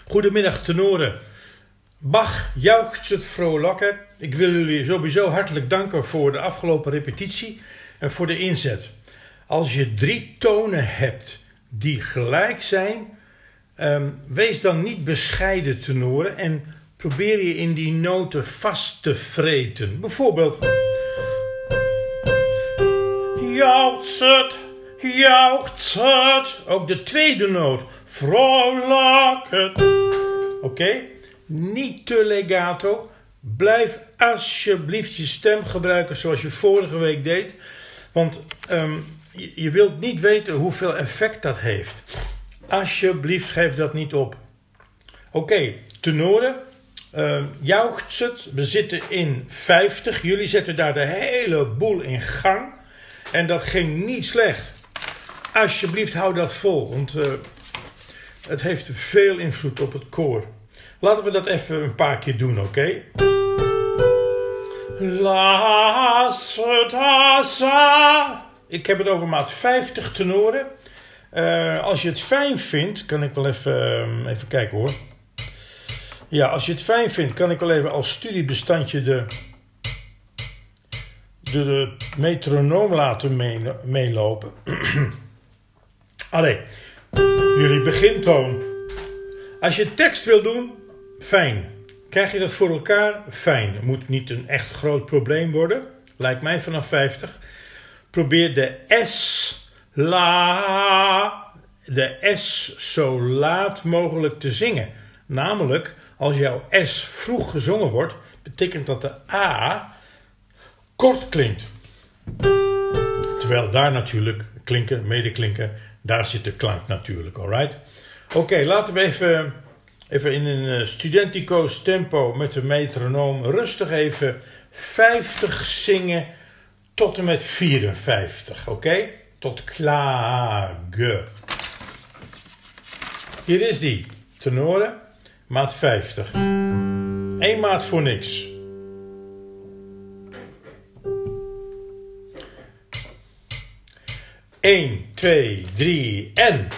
Goedemiddag tenoren. Bach juicht het vrolijker. Ik wil jullie sowieso hartelijk danken voor de afgelopen repetitie en voor de inzet. Als je 3 tonen hebt die gelijk zijn, wees dan niet bescheiden tenoren en probeer je in die noten vast te vreten. Bijvoorbeeld juicht het. Ook de tweede noot. Vrolijker. Oké? Niet te legato. Blijf alsjeblieft je stem gebruiken zoals je vorige week deed. Want je wilt niet weten hoeveel effect dat heeft. Alsjeblieft geef dat niet op. Oké, tenoren. Juicht het. We zitten in 50. Jullie zetten daar de hele boel in gang. En dat ging niet slecht. Alsjeblieft hou dat vol. Want het heeft veel invloed op het koor. Laten we dat even een paar keer doen, oké? Ik heb het over maat 50 tenoren. Als je het fijn vindt, kan ik wel even kijken hoor. Ja, als je het fijn vindt, kan ik wel even als studiebestandje de metronoom laten meelopen. Allee, jullie begintoon. Als je tekst wil doen, fijn. Krijg je dat voor elkaar? Fijn. Het moet niet een echt groot probleem worden. Lijkt mij vanaf 50. Probeer de S zo laat mogelijk te zingen. Namelijk, als jouw S vroeg gezongen wordt, betekent dat de A kort klinkt. Terwijl daar natuurlijk klinken, medeklinken, daar zit de klank natuurlijk, alright? Oké, laten we even in een studentico's tempo met de metronoom rustig even 50 zingen tot en met 54, oké? Tot klage. Hier is die, tenoren, maat 50. 1 maat voor niks. Eén, 2, 3 en...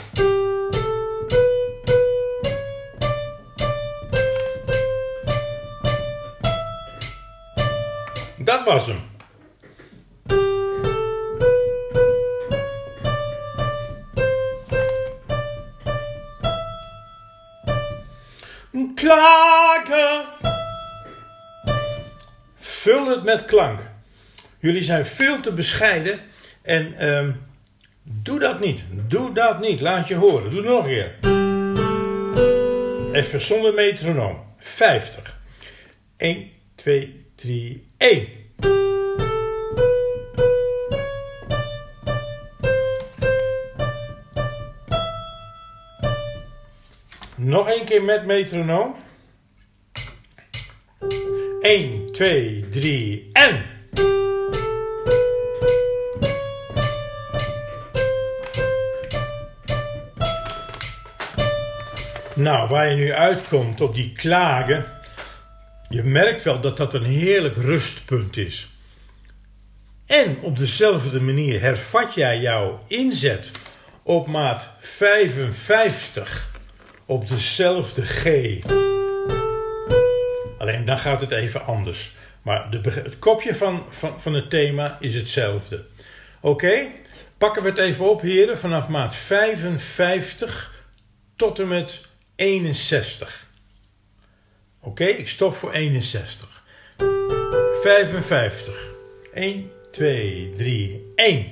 Dat was hem. Klagen. Vul het met klank. Jullie zijn veel te bescheiden en doe dat niet. Doe dat niet. Laat je horen. Doe het nog een keer. Even zonder metronoom. 50. 1, 2, 3, 1. Nog een keer met metronoom. 1, 2, 3 en... Nou, waar je nu uitkomt op die klagen, je merkt wel dat dat een heerlijk rustpunt is. En op dezelfde manier hervat jij jouw inzet op maat 55 op dezelfde G. Alleen dan gaat het even anders. Maar het kopje van het thema is hetzelfde. Oké, pakken we het even op, heren, vanaf maat 55 tot en met 61. Oké, ik stop voor 61. 55. 1, 2, 3, 1.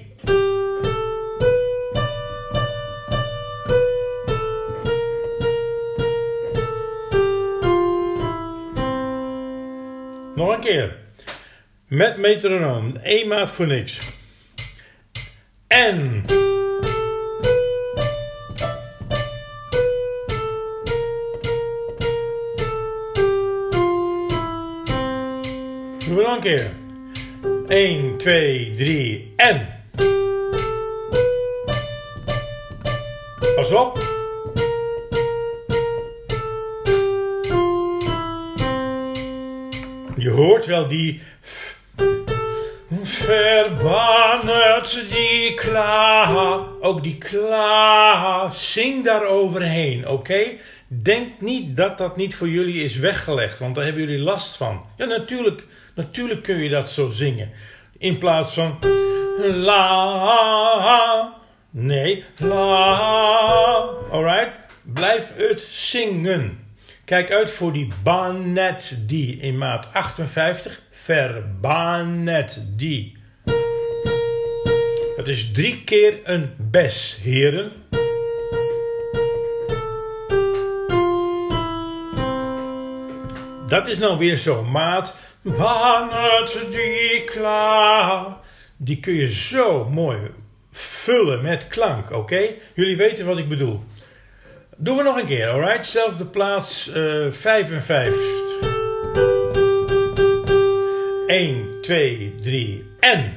Nog een keer. Met metronoom. 1 maat voor niks. En... Doen we nog een keer. 1, 2, 3 en... Pas op. Je hoort wel die... Verbannet die kla. Ook die kla. Zing daar overheen, oké? Denk niet dat dat niet voor jullie is weggelegd, want daar hebben jullie last van. Ja, natuurlijk kun je dat zo zingen. In plaats van la, nee, la. Alright? Blijf het zingen. Kijk uit voor die banet die in maat 58. Verbanet die. Dat is 3 keer een bes, heren. Dat is nou weer zo'n maat. Banet die klaar. Die kun je zo mooi vullen met klank, oké? Jullie weten wat ik bedoel. Doen we nog een keer, alright? Zelfde plaats, 55. 1, 2, 3 en...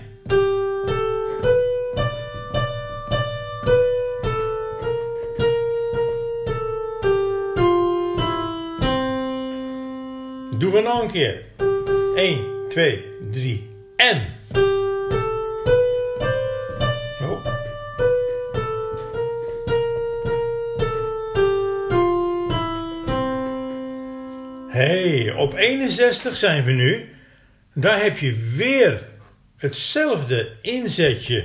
Doen we nog een keer. 1, 2, 3 en... Oh. Hey, op 61 zijn we nu. Daar heb je weer hetzelfde inzetje.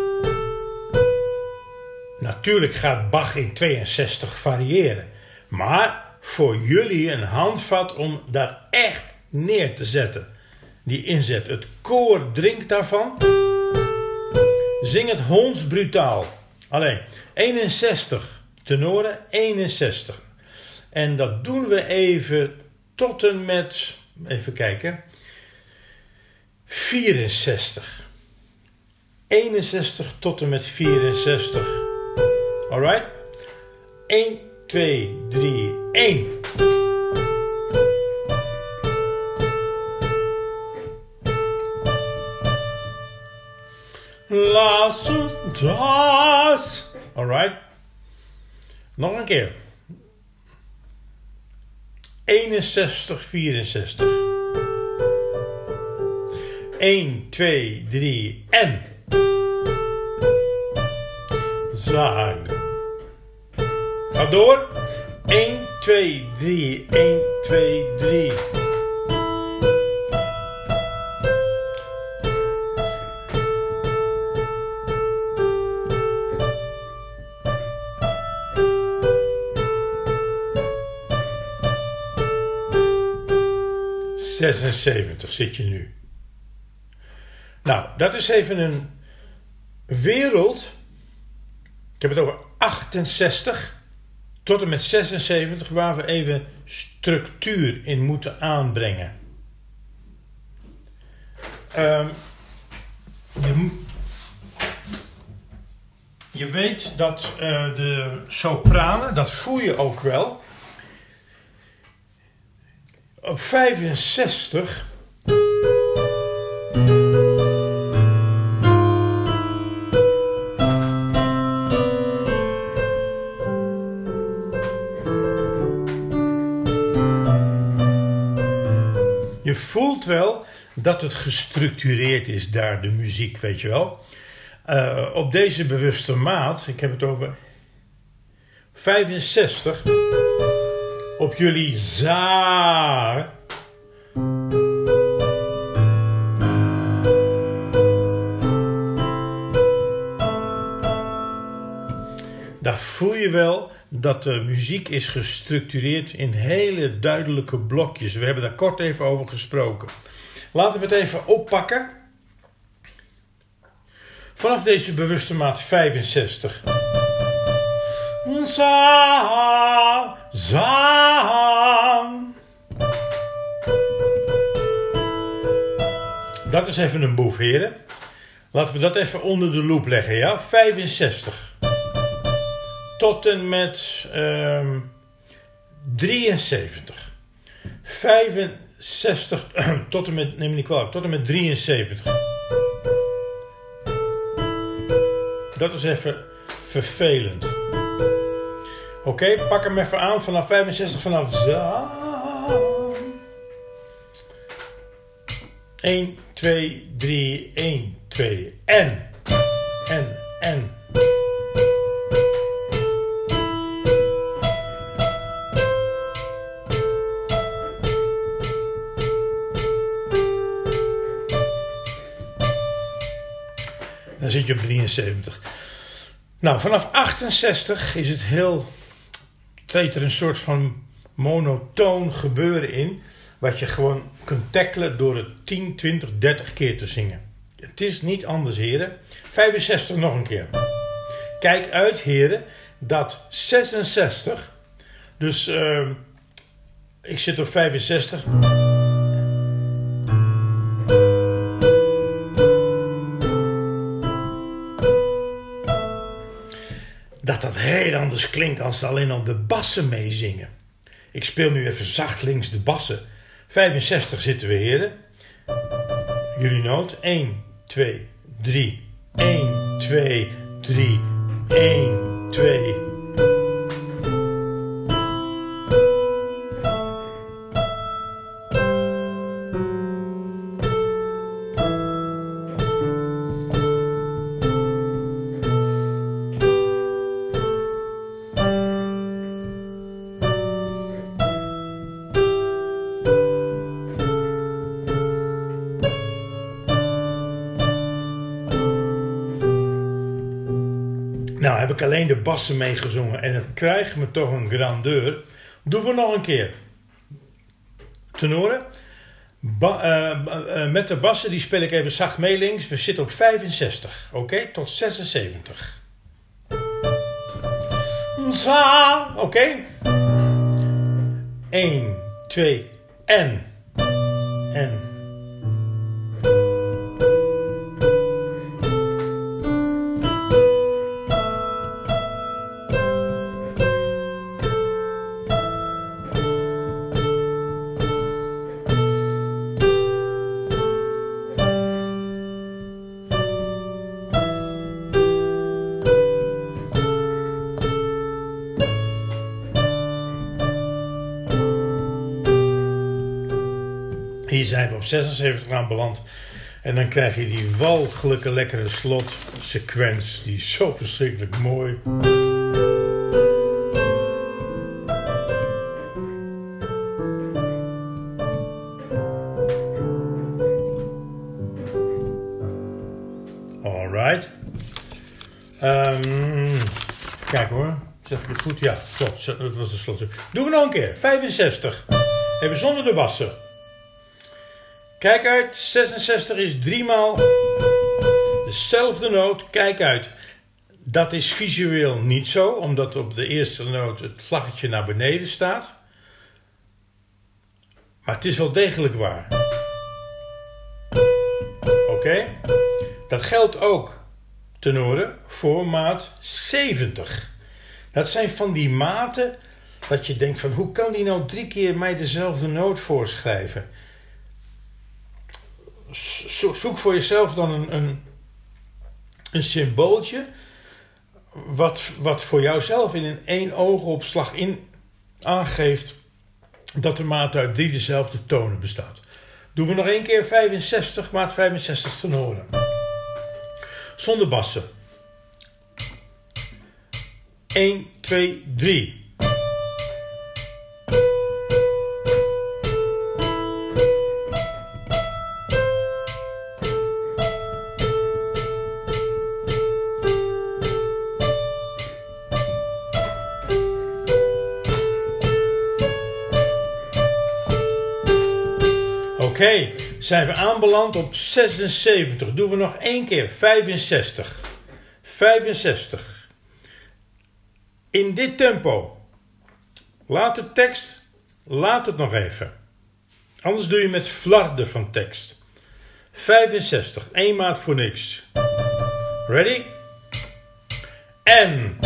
Natuurlijk gaat Bach in 62 variëren. Maar voor jullie een handvat om dat echt neer te zetten. Die inzet. Het koor drinkt daarvan. Zing het hondsbrutaal. Alleen 61 tenoren, 61. En dat doen we even tot en met, even kijken, 64. 61 tot en met 64. Alright? 1, 2, 3, 1. Laat das. Alright? Nog een keer. 61, 64. 1, 2, 3 en... Zag. Ga door. 1, 2, 3, 1, 2, 3. ...76 zit je nu. Nou, dat is even een wereld. Ik heb het over 68 tot en met 76... waar we even structuur in moeten aanbrengen. Je weet dat de sopranen, dat voel je ook wel... Op 65 je voelt wel dat het gestructureerd is daar, de muziek, weet je wel. Op deze bewuste maat, ik heb het over 65... op jullie za. Daar voel je wel dat de muziek is gestructureerd in hele duidelijke blokjes. We hebben daar kort even over gesproken. Laten we het even oppakken. Vanaf deze bewuste maat 65. Za, za. Dat is even een boef, heren. Laten we dat even onder de loep leggen, ja? 65. Tot en met 73. 65 tot en met, neem me niet kwalijk, tot en met 73. Dat is even vervelend. Oké, pak hem even aan vanaf 65, vanaf za. 1, 2, 3, 1, 2, en. Dan zit je op 73. Nou, vanaf 68 is het treedt er een soort van monotoon gebeuren in. Wat je gewoon kunt tackelen door het 10, 20, 30 keer te zingen. Het is niet anders, heren. 65 nog een keer. Kijk uit, heren, dat 66. Dus ik zit op 65. Dat heel anders klinkt als ze alleen al de bassen meezingen. Ik speel nu even zachtlings de bassen. 65 zitten we, heren. Jullie noot. 1, 2, 3. 1, 2, 3. 1, 2. Nou, heb ik alleen de bassen meegezongen en het krijgt me toch een grandeur. Doen we nog een keer. Tenoren. Met de bassen, die speel ik even zacht mee links. We zitten op 65. Oké, tot 76. Oké. 1, 2 en. Hier zijn we op 76 aanbeland. En dan krijg je die walgelijke lekkere slotsequence. Die is zo verschrikkelijk mooi. Alright. Kijk hoor. Zeg ik het goed? Ja, klopt. Dat was de slot. Doen we nog een keer. 65. Even zonder de bassen. Kijk uit, 66 is 3 maal dezelfde noot. Kijk uit. Dat is visueel niet zo, omdat op de eerste noot het vlaggetje naar beneden staat. Maar het is wel degelijk waar. Oké? Dat geldt ook, tenoren, voor maat 70. Dat zijn van die maten dat je denkt van, hoe kan die nou 3 keer mij dezelfde noot voorschrijven? Zoek voor jezelf dan een symbooltje wat voor jouzelf in een 1 oogopslag aangeeft dat de maat uit 3 dezelfde tonen bestaat. Doen we nog 1 keer 65, maat 65 tenoren. Zonder bassen. 1, 2, 3. Oké, zijn we aanbeland op 76. Doen we nog 1 keer. 65. 65. In dit tempo. Laat de tekst. Laat het nog even. Anders doe je met flarden van tekst. 65. 1 maat voor niks. Ready? En.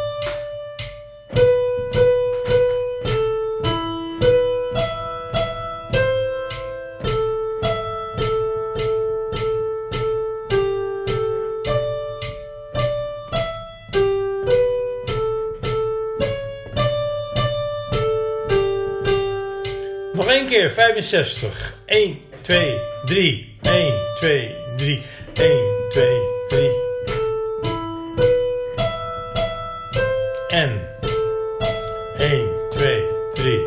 Nog 1 keer, 65. 1, 2, 3. 1, 2, 3. 1, 2, 3. En. 1, 2, 3.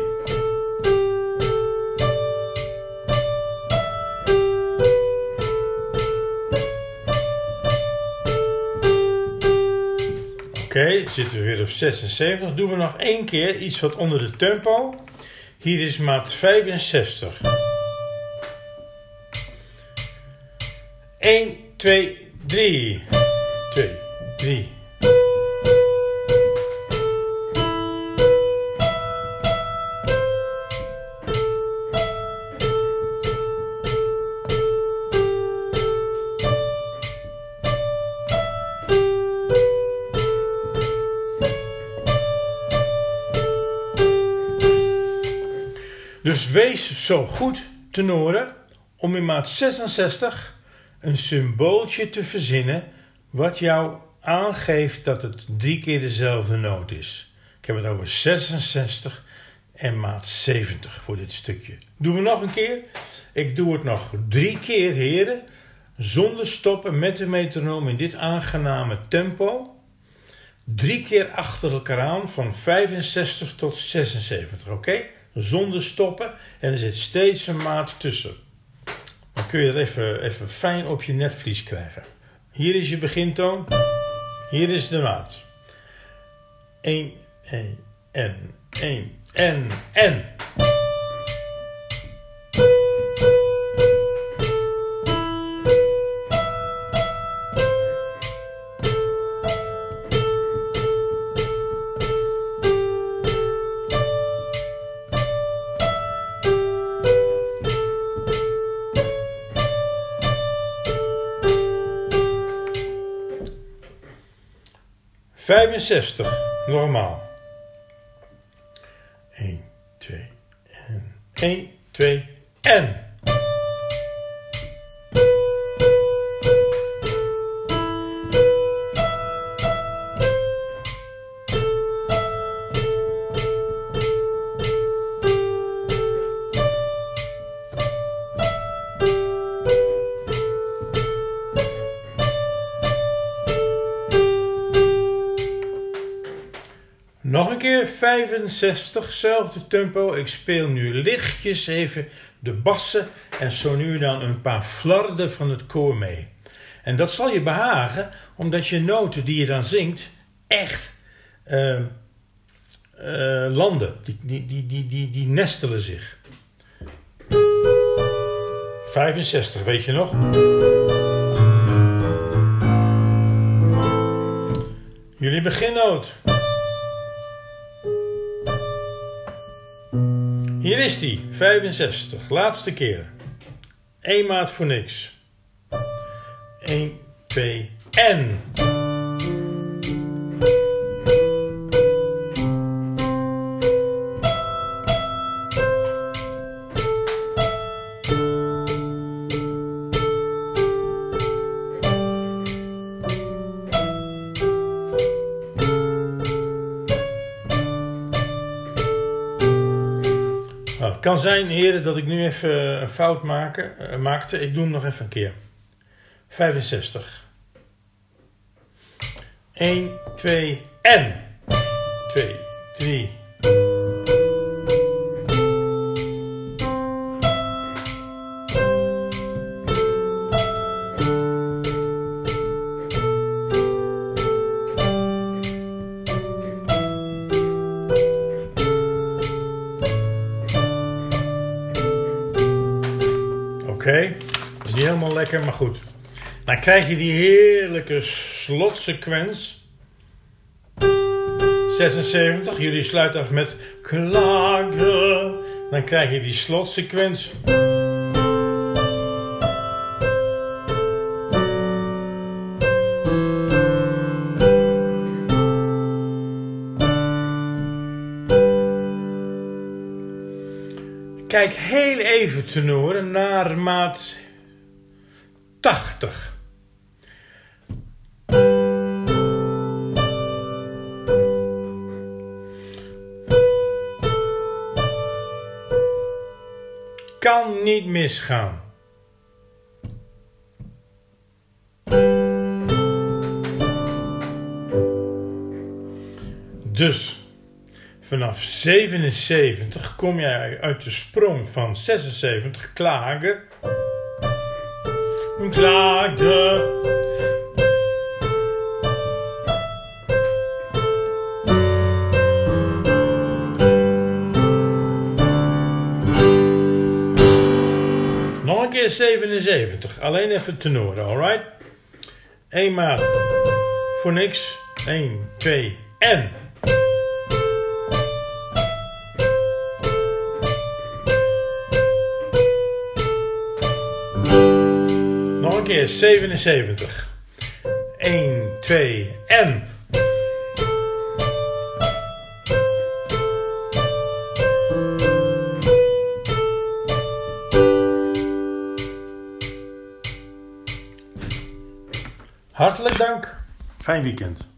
zitten we weer op 76. Doen we nog één keer iets wat onder de tempo. Hier is maat 65. 1, 2, 3. 2, 3. Dus wees zo goed, tenoren, om in maat 66 een symbooltje te verzinnen wat jou aangeeft dat het 3 keer dezelfde noot is. Ik heb het over 66 en maat 70 voor dit stukje. Doen we nog een keer? Ik doe het nog 3 keer, heren, zonder stoppen met de metronoom in dit aangename tempo. 3 keer achter elkaar aan van 65 tot 76, oké? Zonder stoppen en er zit steeds een maat tussen. Dan kun je het even fijn op je netvlies krijgen. Hier is je begintoon. Hier is de maat. 1, 1, en, 1, en. 65, normaal. 1, 2, en. 1, 2, en. Nog een keer 65, zelfde tempo. Ik speel nu lichtjes even de bassen en zo nu en dan een paar flarden van het koor mee. En dat zal je behagen, omdat je noten die je dan zingt echt landen. Die nestelen zich. 65, weet je nog? Jullie beginnoot. Hier is die, 65, laatste keer. 1 maat voor niks. 1, 2, en. Het kan zijn, heren, dat ik nu even een fout maakte. Ik doe hem nog even een keer. 65. 1, 2, en. 2, 3. Oké, is niet helemaal lekker, maar goed. Dan krijg je die heerlijke slotsequentie. 76, jullie sluiten af met klagen. Dan krijg je die slotsequentie. Kijk heel even, tenoren, naar maat 80. Kan niet misgaan. Dus vanaf 77 kom jij uit de sprong van 76 klagen. Klagen. keer 77. Alleen even tenoren, alright? 1 maat voor niks. 1, 2 en... Nog een keer 77. 1, 2 en... Hartelijk dank. Fijn weekend.